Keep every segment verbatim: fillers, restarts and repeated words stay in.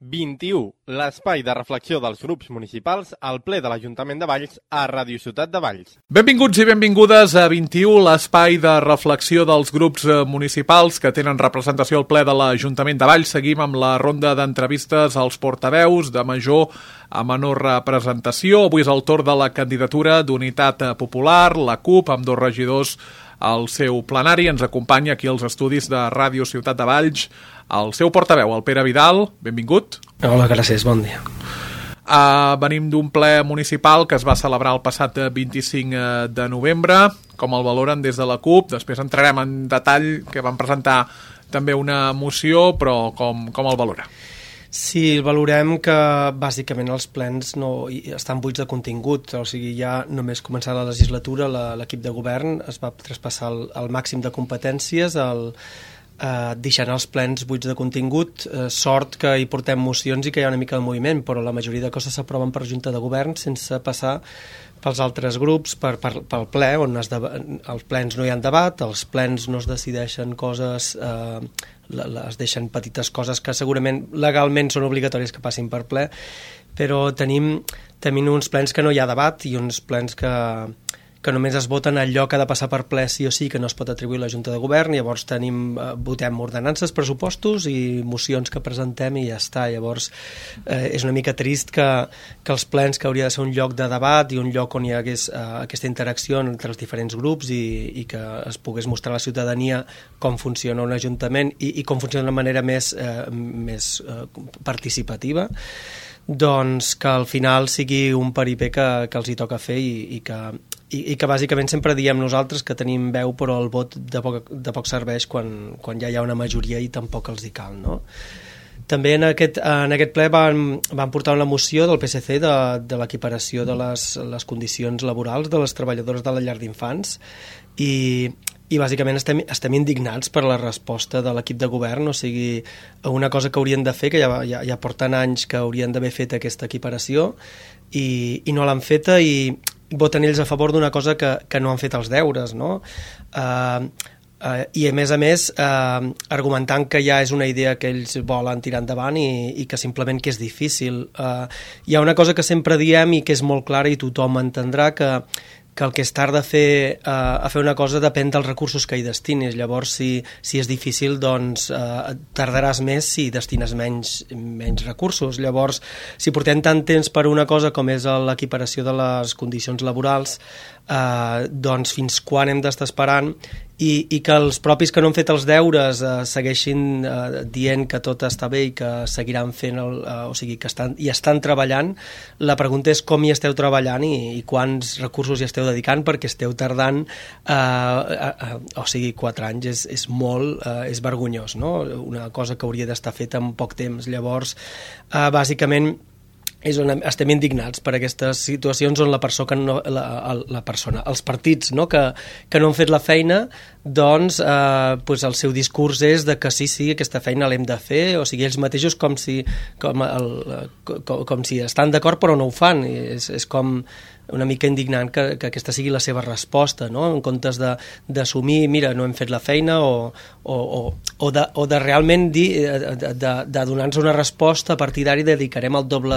vint-i-u, l'espai de reflexió dels grups municipals al ple de l'Ajuntament de Valls a Ràdio Ciutat de Valls. Benvinguts i benvingudes a vint-i-u, l'espai de reflexió dels grups municipals que tenen representació al ple de l'Ajuntament de Valls. Seguim amb la ronda d'entrevistes als portaveus de major a menor representació. Avui és el torn de la candidatura d'Unitat Popular, la CUP, amb dos regidors al seu plenari. Ens acompanya aquí als estudis de Ràdio Ciutat de Valls el seu portaveu, el Pere Vidal. Benvingut. Hola, gràcies, bon dia. Uh, venim d'un ple municipal que es va celebrar el passat vint-i-cinc de novembre. Com el valoren des de la CUP? Després entrarem en detall, que van presentar també una moció, però com, com el valora? Sí, valorem que bàsicament els plens no estan buits de contingut, o sigui, ja només començar la legislatura l'equip de govern es va traspassar el, el màxim de competències, el, eh, deixant els plens buits de contingut. Eh, sort que hi portem mocions i que hi ha una mica de moviment, però la majoria de coses s'aproven per Junta de Govern sense passar pels altres grups, per, per, pel ple, on es de, els plens no hi ha debat, els plens no es decideixen coses, eh, es deixen petites coses que segurament legalment són obligatòries que passin per ple, però tenim, tenim uns plens que no hi ha debat i uns plens que, que només es voten allò que ha de passar per ple sí o sí, que no es pot atribuir a la Junta de Govern. Llavors tenim, eh, votem ordenances, pressupostos i mocions que presentem i ja està. Llavors eh, és una mica trist que, que els plens, que hauria de ser un lloc de debat i un lloc on hi hagués eh, aquesta interacció entre els diferents grups i, i que es pogués mostrar a la ciutadania com funciona un ajuntament i, i com funciona d'una manera més, eh, més eh, participativa, doncs que al final sigui un paripé que, que els hi toca fer i, i que I, i que bàsicament sempre diem nosaltres que tenim veu però el vot de poc, de poc serveix quan, quan ja hi ha una majoria i tampoc els hi cal, no? També en aquest, en aquest ple van, van portar una moció del P S C de, de l'equiparació de les, les condicions laborals de les treballadores de la llar d'infants i, i bàsicament estem, estem indignats per la resposta de l'equip de govern, o sigui, una cosa que haurien de fer, que ja, ja, ja porten anys que haurien d'haver fet aquesta equiparació i, i no l'han feta i voten ells a favor d'una cosa que, que no han fet els deures, no? Uh, uh, I a més a més uh, argumentant que ja és una idea que ells volen tirar endavant i, i que simplement que és difícil. Uh, hi ha una cosa que sempre diem i que és molt clara i tothom entendrà, que que el que es tarda a fer, uh, a fer una cosa depèn dels recursos que hi destinis. Llavors, si, si és difícil, doncs uh, tardaràs més si destines menys, menys recursos. Llavors, si portem tant temps per una cosa com és l'equiparació de les condicions laborals, uh, doncs fins quan hem d'estar esperant i, i que els propis que no han fet els deures uh, segueixin uh, dient que tot està bé i que seguiran fent, el, uh, o sigui, que estan, hi estan treballant. La pregunta és com hi esteu treballant i, i quants recursos hi esteu dedicant, perquè esteu tardant eh, eh, o sigui, quatre anys és, és molt, eh, és vergonyós, no? Una cosa que hauria d'estar feta en poc temps. Llavors, eh, bàsicament és on estem indignats per aquestes situacions on la persona, no, la, la persona els partits, no? que, que no han fet la feina, doncs eh, pues el seu discurs és de que sí, sí, aquesta feina l'hem de fer, o sigui, ells mateixos com si, com el, com, com si estan d'acord però no ho fan. I és, és com una mica indignant que, que aquesta sigui la seva resposta, no? En comptes d'assumir, mira, no hem fet la feina, o, o, o, o, de, o de realment dir, de, de, de donar-nos una resposta, a partir d'ara dedicarem el doble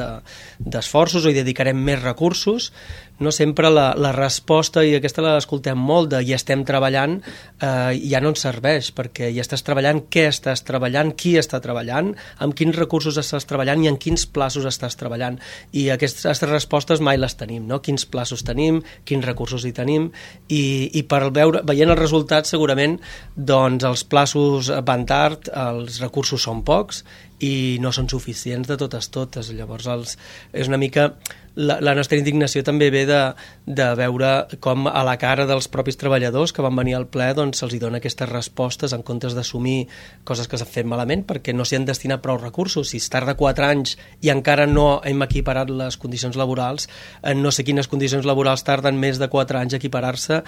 d'esforços de, de, o hi dedicarem més recursos. No sempre la, la resposta, i aquesta l'escoltem molt, de hi estem treballant, eh, ja no ens serveix, perquè hi estàs treballant, què estàs treballant, qui està treballant, amb quins recursos estàs treballant i en quins plaços estàs treballant. I aquestes respostes mai les tenim, no? Quins plaços tenim, quins recursos hi tenim, i, i per veure, veient els resultats segurament doncs els plaços van tard, els recursos són pocs i no són suficients de totes totes. Llavors els, és una mica la, la nostra indignació també ve de, de veure com a la cara dels propis treballadors que van venir al ple doncs se'ls dona aquestes respostes en comptes d'assumir coses que s'han fet malament perquè no s'hi han destinat prou recursos. Si es tarda quatre anys i encara no hem equiparat les condicions laborals, eh, no sé quines condicions laborals tarden més de quatre anys a equiparar-se,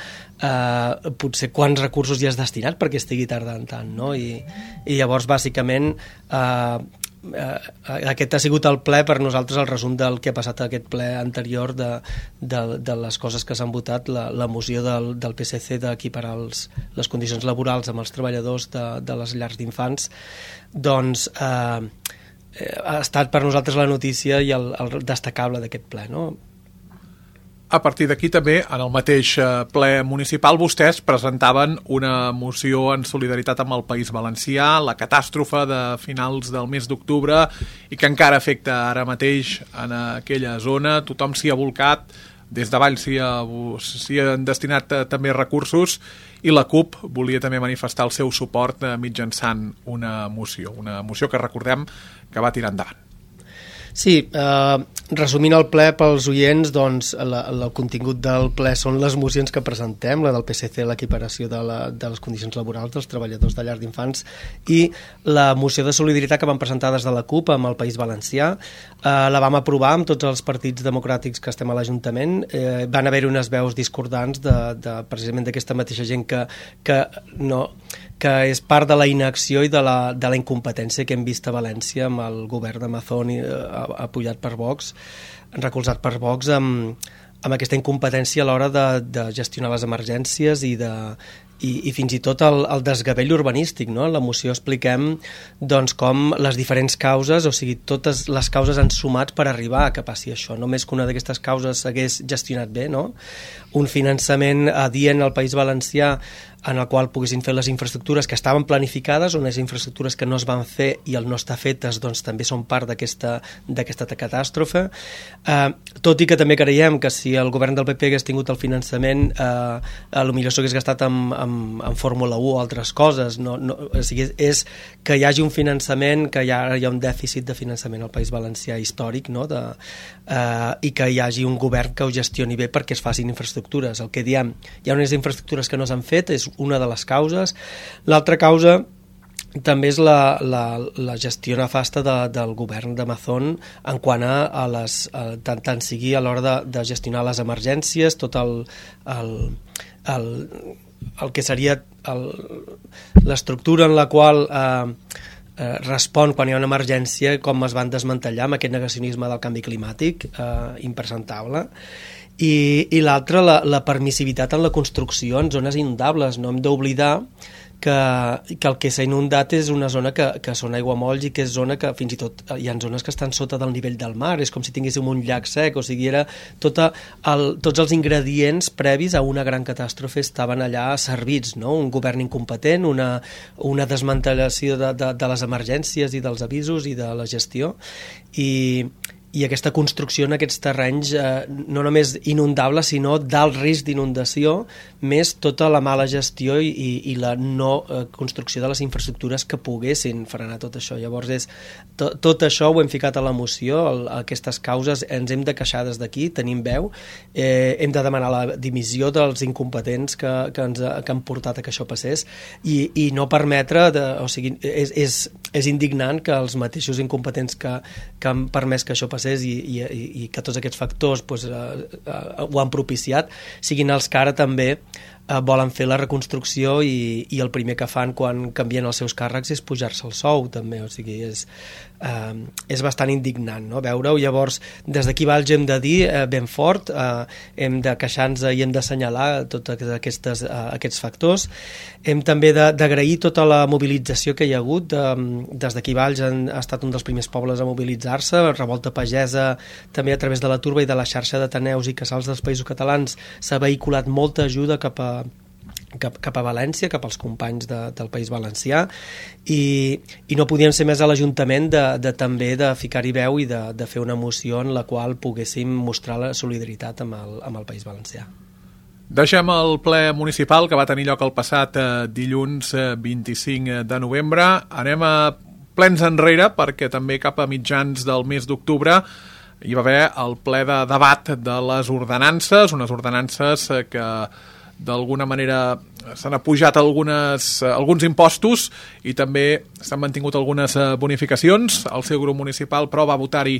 eh, potser quants recursos hi has destinat perquè estigui tardant tant, no? I, i llavors bàsicament eh, eh, aquest ha sigut el ple per nosaltres, el resum del que ha passat a aquest ple anterior de, de, de les coses que s'han votat, la, la moció del, del P S C d'equiparar les condicions laborals amb els treballadors de, de les llars d'infants. Doncs eh, ha estat per nosaltres la notícia i el, el destacable d'aquest ple, no? A partir d'aquí també, en el mateix ple municipal, vostès presentaven una moció en solidaritat amb el País Valencià, la catàstrofe de finals del mes d'octubre i que encara afecta ara mateix en aquella zona. Tothom s'hi ha volcat, des de Valls s'hi, ha, s'hi han destinat també recursos i la CUP volia també manifestar el seu suport mitjançant una moció, una moció que recordem que va tirar endavant. Sí, eh, resumint el ple pels oients, doncs la, la, el contingut del ple són les mocions que presentem, la del P S C, l'equiparació de, la, de les condicions laborals dels treballadors de llars d'infants, i la moció de solidaritat que van presentar des de la CUP amb el País Valencià. Eh, la vam aprovar amb tots els partits democràtics que estem a l'Ajuntament. Eh, van haver-hi unes veus discordants de, de, precisament d'aquesta mateixa gent que, que no... que és part de la inacció i de la, de la incompetència que hem vist a València amb el govern de Mazón eh, apoyat per Vox, recolzat per Vox, amb, amb aquesta incompetència a l'hora de, de gestionar les emergències i de i, i fins i tot el, el desgavell urbanístic, no? En la moció expliquem doncs, com les diferents causes, o sigui, totes les causes han sumat per arribar a que passi això. Només que una d'aquestes causes s'hagués gestionat bé, no? Un finançament adient al País Valencià en el qual poguessin fer les infraestructures que estaven planificades, unes infraestructures que no es van fer i el no estar fetes doncs, també són part d'aquesta d'aquesta catàstrofe. Eh, tot i que també creiem que si el govern del P P hagués tingut el finançament, eh, potser s'hagués gastat en, en, en Fórmula u o altres coses. No, no, o sigui, és que hi hagi un finançament, que hi ha, hi ha un dèficit de finançament al País Valencià històric, no? de, eh, i que hi hagi un govern que ho gestioni bé perquè es facin infraestructures. El que diem, hi ha unes infraestructures que no s'han fet, és una de les causes. L'altra causa també és la, la, la gestió nefasta de, del govern de Mazón en quant a, a les, a, tant, tant sigui a l'hora de, de gestionar les emergències, tot el, el, el, el que seria l'estructura en la qual eh, eh, respon quan hi ha una emergència, com es van desmantellar amb aquest negacionisme del canvi climàtic eh, impresentable. I, i l'altra, la, la permissivitat en la construcció en zones inundables. No hem d'oblidar que, que el que s'ha inundat és una zona que, que són aiguamolls i que és zona que fins i tot hi ha zones que estan sota del nivell del mar, és com si tinguéssim un llac sec, o sigui, era tota el, tots els ingredients previs a una gran catàstrofe estaven allà servits, no? Un govern incompetent, una, una desmantellació de, de, de les emergències i dels avisos i de la gestió, i i aquesta construcció en aquests terrenys eh, no només inundable, sinó d'alt risc d'inundació, més tota la mala gestió i, i, i la no eh, construcció de les infraestructures que poguessin frenar tot això. Llavors, és, to, tot això ho hem ficat a la moció, el, aquestes causes ens hem de queixar des d'aquí, tenim veu, eh, hem de demanar la dimissió dels incompetents que, que, ens, que han portat a que això passés i, i no permetre, de, o sigui, és, és, és indignant que els mateixos incompetents que, que han permès que això passés I, i, i que tots aquests factors pues, uh, uh, ho han propiciat, siguin els que ara també uh, volen fer la reconstrucció i, i el primer que fan quan canvien els seus càrrecs és pujar-se el sou també, o sigui, és, uh, és bastant indignant, no? Veure-ho. Llavors, des d'aquí Valls hem de dir uh, ben fort, uh, hem de queixar-nos i hem d'assenyalar tots aquestes, uh, aquests factors. Hem també d'agrair tota la mobilització que hi ha hagut. Um, des d'aquí Valls han, ha estat un dels primers pobles a mobilitzar-se, Revolta Pagesa també a través de la Turba i de la xarxa d'Ateneus i Casals dels Països Catalans s'ha vehiculat molta ajuda cap a Cap, cap a València, cap als companys de, del País Valencià i, i no podíem ser més a l'Ajuntament de, de també de ficar-hi veu i de, de fer una moció en la qual poguéssim mostrar la solidaritat amb el, amb el País Valencià. Deixem el ple municipal que va tenir lloc el passat eh, dilluns eh, vint-i-cinc de novembre. Anem a plens enrere perquè també cap a mitjans del mes d'octubre hi va haver el ple de debat de les ordenances, unes ordenances eh, que d'alguna manera s'han apujat algunes, alguns impostos i també s'han mantingut algunes bonificacions. El seu grup municipal, però, va votar-hi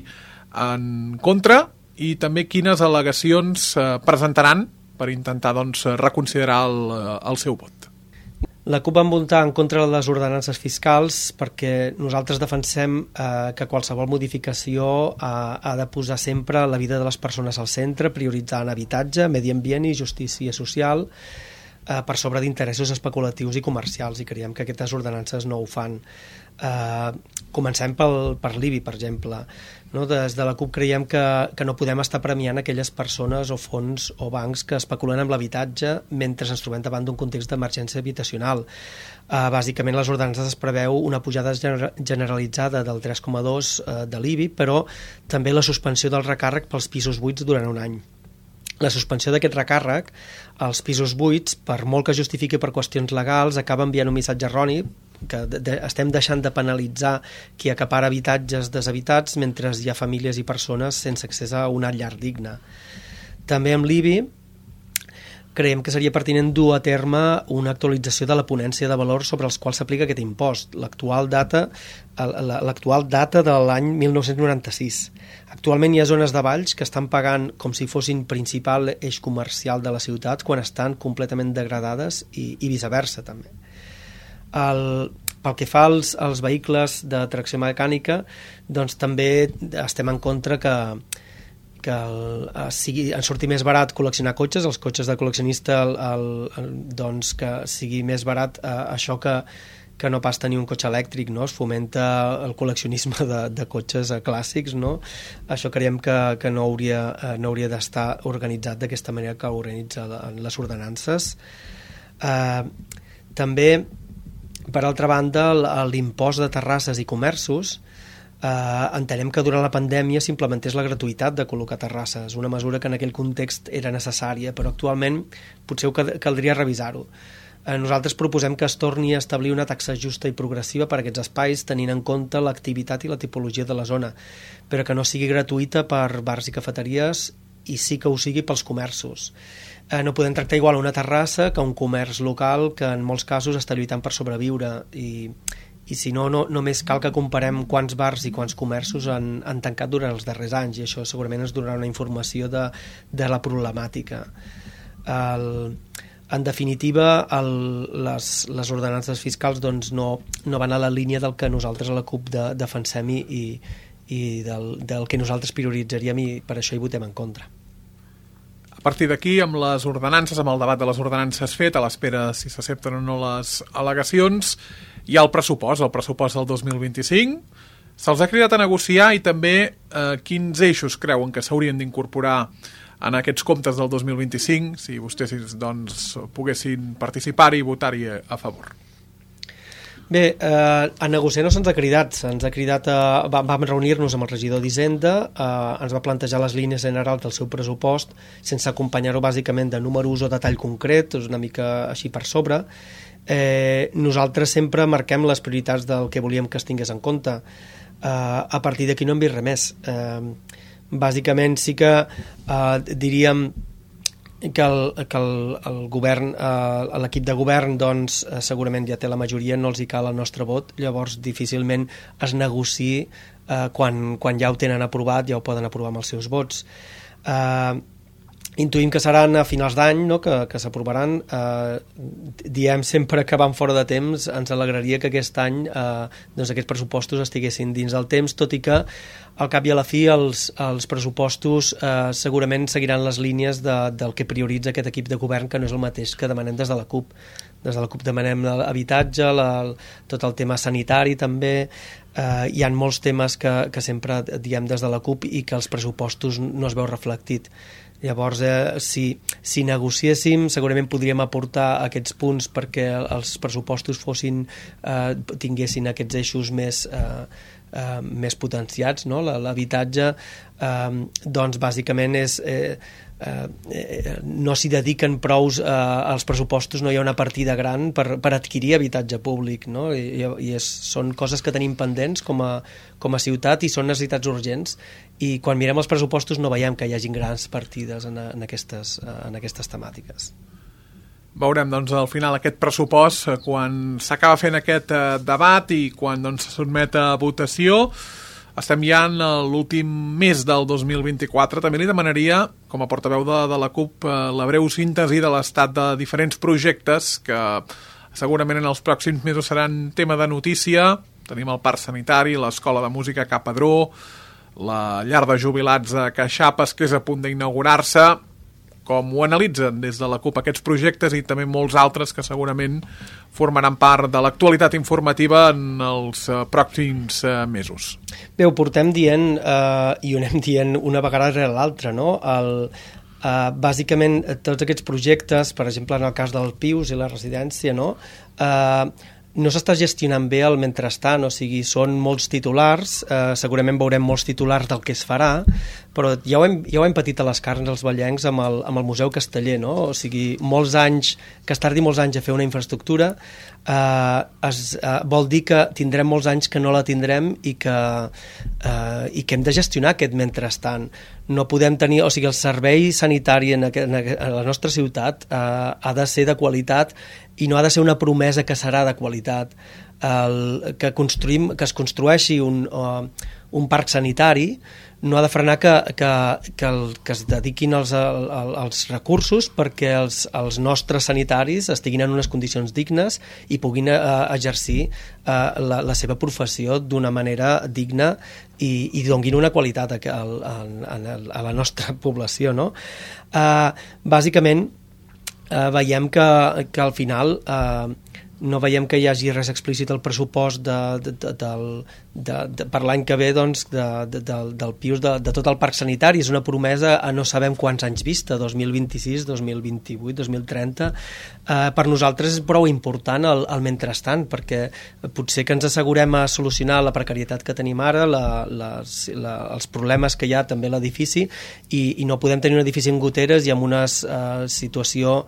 en contra i també quines al·legacions presentaran per intentar doncs, reconsiderar el, el seu vot. La CUP vam votar en contra de les ordenances fiscals perquè nosaltres defensem eh, que qualsevol modificació eh, ha de posar sempre la vida de les persones al centre, prioritzant habitatge, medi ambient i justícia social. eh, per sobre d'interessos especulatius i comercials, i creiem que aquestes ordenances no ho fan. Eh, comencem pel, per l'I B I, per exemple. No? Des de la CUP creiem que, que no podem estar premiant aquelles persones o fons o bancs que especulen amb l'habitatge mentre ens trobem davant d'un context d'emergència habitacional. Uh, bàsicament, les ordenances es preveu una pujada generalitzada del tres coma dos uh, de l'I B I, però també la suspensió del recàrrec pels pisos buits durant un any. La suspensió d'aquest recàrrec als pisos buits, per molt que justifiqui per qüestions legals, acaba enviant un missatge erroni que de, de, estem deixant de penalitzar qui acapara habitatges deshabitats mentre hi ha famílies i persones sense accés a una llar digna. També amb l'I B I creiem que seria pertinent dur a terme una actualització de la ponència de valors sobre els quals s'aplica aquest impost. L'actual data, l'actual data de l'any mil nou-cents noranta-sis. Actualment hi ha zones de Valls que estan pagant com si fossin principal eix comercial de la ciutat quan estan completament degradades i, i viceversa també. El, pel que fa als, als vehicles de tracció mecànica, doncs també estem en contra que que el, sigui, en surti més barat col·leccionar cotxes, els cotxes de col·leccionista el, el, el, doncs que sigui més barat eh, això que, que no pas tenir un cotxe elèctric, no? Es fomenta el col·leccionisme de, de cotxes eh, clàssics, no? Això creiem que, que no hauria, eh, no hauria d'estar organitzat d'aquesta manera que organitza les ordenances. Eh, també, per altra banda, l'impost de terrasses i comerços, Uh, entenem que durant la pandèmia s'implementés la gratuïtat de col·locar terrasses, una mesura que en aquell context era necessària, però actualment potser caldria revisar-ho. Uh, nosaltres proposem que es torni a establir una taxa justa i progressiva per a aquests espais, tenint en compte l'activitat i la tipologia de la zona, però que no sigui gratuïta per bars i cafeteries i sí que ho sigui pels comerços. Uh, no podem tractar igual una terrassa que un comerç local que en molts casos està lluitant per sobreviure i i si no, no, només cal que comparem quants bars i quants comerços han, han tancat durant els darrers anys, i això segurament ens donarà una informació de, de la problemàtica. El, en definitiva, el, les, les ordenances fiscals doncs, no, no van a la línia del que nosaltres a la CUP de, defensem i, i, i del, del que nosaltres prioritzaríem, i per això hi votem en contra. A partir d'aquí, amb les ordenances, amb el debat de les ordenances fet, a l'espera si s'accepten o no les al·legacions, hi ha el pressupost, el pressupost del dos mil vint-i-cinc. Se'ls ha cridat a negociar i també eh, quins eixos creuen que s'haurien d'incorporar en aquests comptes del dos mil vint-i-cinc si vostès doncs, poguessin participar-hi i votar-hi a favor. Bé, eh, a negociar no se'ns ha cridat, se'ns ha cridat a, vam reunir-nos amb el regidor d'Hisenda, eh, ens va plantejar les línies generals del seu pressupost sense acompanyar-ho bàsicament de números o detall concret, és una mica així per sobre. Eh, nosaltres sempre marquem les prioritats del que volíem que es tingués en compte. Eh, a partir d'aquí no hem vist res més. Eh, bàsicament sí que eh, diríem que el, que el, el govern, eh, l'equip de govern doncs, eh, segurament ja té la majoria, no els hi cal el nostre vot, llavors difícilment es negociï eh, quan, quan ja ho tenen aprovat, ja ho poden aprovar amb els seus vots. Eh, Intuïm que seran a finals d'any, no? que, que s'aprovaran. Eh, diem sempre que van fora de temps, ens alegraria que aquest any eh, doncs aquests pressupostos estiguessin dins del temps, tot i que al cap i a la fi els, els pressupostos eh, segurament seguiran les línies de, del que prioritza aquest equip de govern, que no és el mateix que demanem des de la CUP. Des de la CUP demanem l'habitatge, la, tot el tema sanitari també. Eh, hi ha molts temes que, que sempre diem des de la CUP i que els pressupostos no es veu reflectit. Llavors, eh, si, si negociéssim, segurament podríem aportar aquests punts perquè els pressupostos fossin, eh, tinguessin aquests eixos més, eh, eh, més potenciats, no? L'habitatge, eh, doncs, bàsicament és... Eh, eh, no s'hi dediquen prous eh, als pressupostos, no hi ha una partida gran per, per adquirir habitatge públic, no? I, i és, són coses que tenim pendents com a, com a ciutat i són necessitats urgents, i quan mirem els pressupostos no veiem que hi hagin grans partides en, en, aquestes, en aquestes temàtiques. Veurem doncs al final aquest pressupost quan s'acaba fent aquest eh, debat i quan doncs, se sotmet a votació. Estem ja en l'últim mes del dos mil vint-i-quatre. També li demanaria, com a portaveu de, de la CUP, eh, la breu síntesi de l'estat de diferents projectes que segurament en els pròxims mesos seran tema de notícia. Tenim el parc sanitari, l'escola de música a Capadró, la llar de jubilats a Caixapes, que és a punt d'inaugurar-se. com ho analitzen des de la CUP aquests projectes i també molts altres que segurament formaran part de l'actualitat informativa en els uh, pròxims uh, mesos. Bé, ho portem dient eh, i ho anem dient una vegada rere l'altra, no? El, Uh, bàsicament tots aquests projectes, per exemple en el cas del Pius i la residència, no, uh, no s'està gestionant bé el mentrestant, o sigui, són molts titulars, uh, segurament veurem molts titulars del que es farà, però ja ho hem, ja ho hem patit a les carns els vallencs amb el, amb el Museu Casteller, no? O sigui, molts anys, que es tardi molts anys a fer una infraestructura, uh, es, uh, vol dir que tindrem molts anys que no la tindrem i que, uh, i que hem de gestionar aquest mentrestant. No podem tenir, o sigui, el servei sanitari en, aquest, en la nostra ciutat eh, ha de ser de qualitat i no ha de ser una promesa que serà de qualitat. El, que, construïm, que es construeixi un, uh, un parc sanitari no ha de frenar que, que, que, el, que es dediquin els, el, els recursos perquè els, els nostres sanitaris estiguin en unes condicions dignes i puguin uh, exercir uh, la, la seva professió d'una manera digna i, i donguin una qualitat a, a, a, a la nostra població, no? Uh, bàsicament, uh, veiem que, que al final uh, no veiem que hi hagi res explícit al pressupost de, de, de, del, de, de, per l'any que ve doncs, de, de, del, del Pius de, de tot el parc sanitari. És una promesa a no sabem quants anys vista, dos mil vint-i-sis, dos mil vint-i-vuit, dos mil trenta. Eh, per nosaltres és prou important el, el mentrestant, perquè potser que ens assegurem a solucionar la precarietat que tenim ara, la, les, la, els problemes que hi ha també a l'edifici, i, i no podem tenir un edifici en goteres i amb una eh, situació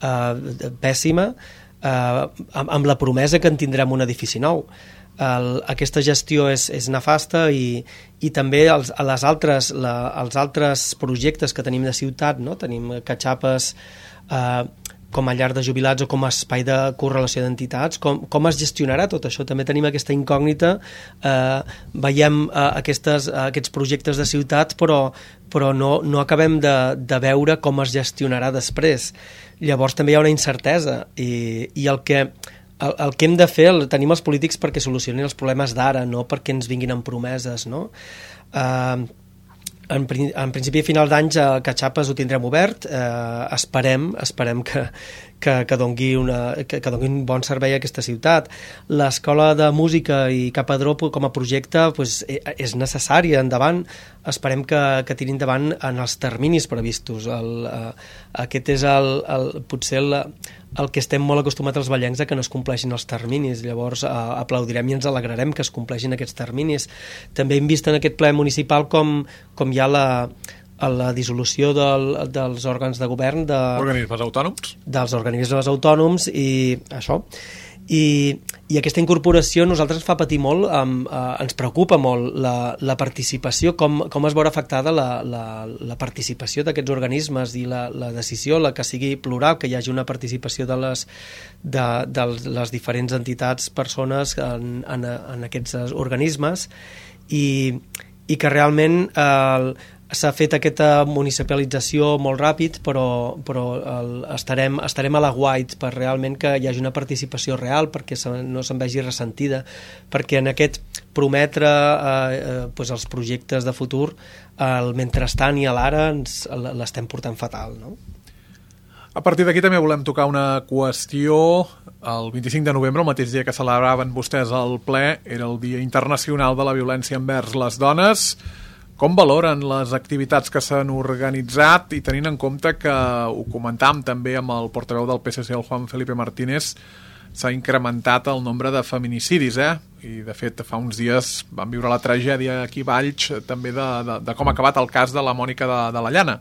eh, pèssima, Uh, amb, amb la promesa que en tindrem un edifici nou. El, aquesta gestió és, és nefasta i, i també els, a les altres, la, els altres projectes que tenim de ciutat, no? Tenim catxapes uh, com a llar de jubilats o com a espai de correlació d'entitats, com, com es gestionarà tot això? També tenim aquesta incògnita, uh, veiem uh, aquestes, uh, aquests projectes de ciutat, però, però no, no acabem de, de veure com es gestionarà després. Llavors també hi ha una incertesa i, i el, que, el, el que hem de fer, el, tenim els polítics perquè solucionin els problemes d'ara, no perquè ens vinguin amb promeses, no? Uh, en, en principi a final d'any a Catxapes ho tindrem obert, eh, esperem esperem que, que, que, dongui una, que, que dongui un bon servei a aquesta ciutat. L'escola de música i Capadró com a projecte pues, és necessària endavant, esperem que, que tiri endavant en els terminis previstos. El, eh, aquest és el, el, potser el, el que estem molt acostumats els vallencs a que no es compleixin els terminis, llavors eh, aplaudirem i ens alegrarem que es compleixin aquests terminis. També hem vist en aquest ple municipal com, com hi ha la, la dissolució del, dels òrgans de govern de, organismes autònoms dels organismes autònoms i això. I, i aquesta incorporació a nosaltres ens fa patir molt, um, uh, ens preocupa molt la, la participació, com, com es veurà afectada la, la, la participació d'aquests organismes i la, la decisió, la que sigui plural, que hi hagi una participació de les, de, de les diferents entitats, persones en, en, en aquests organismes i, i que realment eh, s'ha fet aquesta municipalització molt ràpid, però, però el, estarem, estarem a la guait per realment que hi hagi una participació real, perquè se, no se'n vegi ressentida, perquè en aquest prometre eh, eh, pues els projectes de futur, el mentrestant i a l'ara l'estem portant fatal, no? A partir d'aquí també volem tocar una qüestió. El vint-i-cinc de novembre, el mateix dia que celebraven vostès el ple, era el Dia Internacional de la Violència envers les Dones. Com valoren les activitats que s'han organitzat i tenint en compte que ho comentàvem també amb el portaveu del P S C, el Juan Felipe Martínez, s'ha incrementat el nombre de feminicidis, eh? I de fet fa uns dies vam viure la tragèdia aquí a Valls també de, de, de com ha acabat el cas de la Mònica de, de la Llana.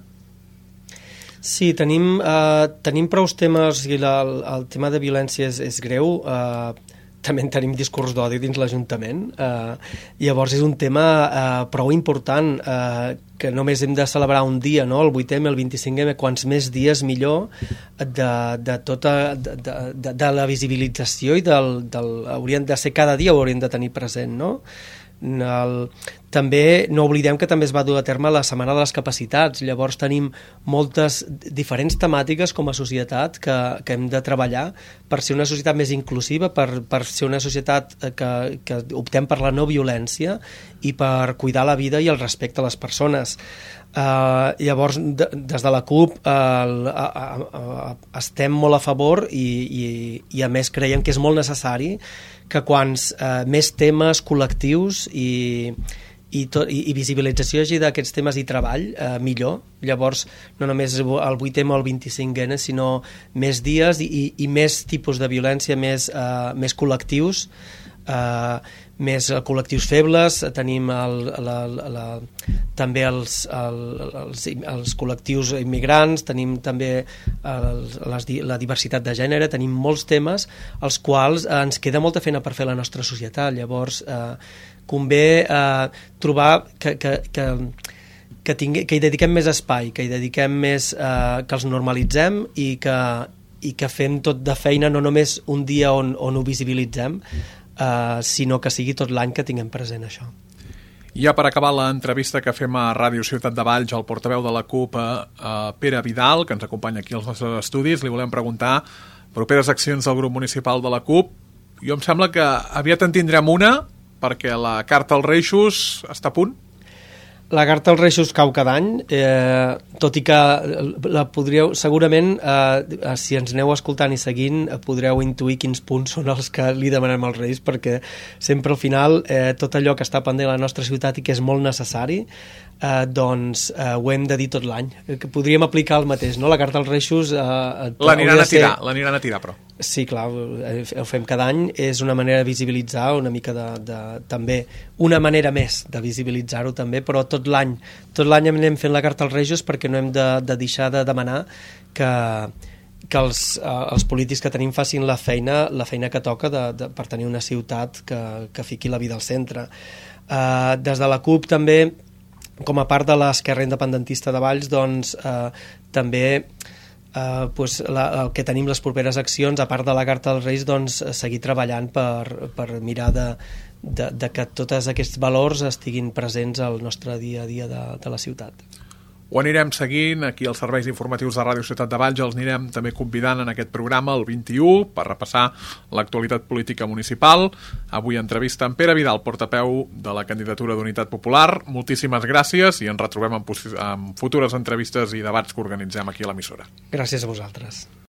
Sí, tenim, eh, tenim prou temes, i la, el, el tema de violència és, és greu, eh, també en tenim discurs d'odi dins l'Ajuntament, eh, llavors és un tema eh, prou important, eh, que només hem de celebrar un dia, no? El vuitè eme, el vint-i-cinc eme, quants més dies millor de, de tota de, de, de la visibilització i del, del, haurien de ser cada dia, ho haurien de tenir present, no? El, també no oblidem que també es va dur a terme la Setmana de les Capacitats, llavors tenim moltes diferents temàtiques com a societat que, que hem de treballar per ser una societat més inclusiva, per, per ser una societat que, que optem per la no violència i per cuidar la vida i el respecte a les persones. Uh, llavors, de, des de la CUP uh, a, a, a, estem molt a favor i, i, i a més creiem que és molt necessari que quants uh, més temes col·lectius i, i, to, i, i visibilització hagi d'aquests temes i treball, uh, millor. Llavors, no només el vuit ema o el vint-i-cinc ena, sinó més dies i, i, i més tipus de violència, més, uh, més col·lectius, Uh, més col·lectius febles, tenim el, la, la, la, també els, el, els, els col·lectius immigrants, tenim també el, les, la diversitat de gènere, tenim molts temes als quals eh, ens queda molta feina per fer la nostra societat. Llavors eh, convé eh, trobar que, que, que que, tingui, que hi dediquem més espai, que hi dediquem més, eh, que els normalitzem i que, i que fem tot de feina, no només un dia on, on ho visibilitzem, Uh, sinó que sigui tot l'any que tinguem present això. Ja per acabar l'entrevista que fem a Ràdio Ciutat de Valls, el portaveu de la CUP, uh, Pere Vidal, que ens acompanya aquí als nostres estudis, li volem preguntar properes accions del grup municipal de la CUP. Jo em sembla que aviat en tindrem una, perquè la carta als Reixos està a punt. La carta als Reixos cau cada any, eh, tot i que la podríeu, segurament, eh, si ens aneu escoltant i seguint, podreu intuir quins punts són els que li demanem als Reis, perquè sempre al final eh, tot allò que està pendent a la nostra ciutat i que és molt necessari, eh, doncs eh, ho hem de dir tot l'any. Que podríem aplicar el mateix, no? La carta als Reixos... Eh, l'aniran a tirar, ser... l'aniran a tirar, però. Sí, clar, ho fem cada any, és una manera de visibilitzar, una mica de, de també, una manera més de visibilitzar-ho també, però tot l'any, tot l'any anem fent la carta als Reixos perquè no hem de, de deixar de demanar que, que els, eh, els polítics que tenim facin la feina, la feina que toca de, de, per tenir una ciutat que, que fiqui la vida al centre. Eh, des de la CUP també, com a part de l'esquerra independentista de Valls, doncs eh, també Uh, pues la, el que tenim les properes accions, a part de la carta als Reis, doncs seguir treballant per, per mirar de, de, de que tots aquests valors estiguin presents al nostre dia a dia de, de la ciutat. Ho anirem seguint, aquí als serveis informatius de Ràdio Ciutat de Valls els anirem també convidant en aquest programa el vint-i-u per repassar l'actualitat política municipal. Avui entrevista amb Pere Vidal, portaveu de la candidatura d'Unitat Popular. Moltíssimes gràcies i ens retrobem en, en futures entrevistes i debats que organitzem aquí a l'emissora. Gràcies a vosaltres.